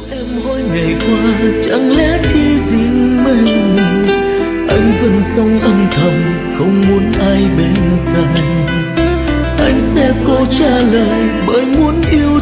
Em hỏi ngày qua chẳng lẽ khi riêng mình anh vẫn sống âm thầm không muốn ai bên cạnh. Anh sẽ cố trả lời bởi muốn yêu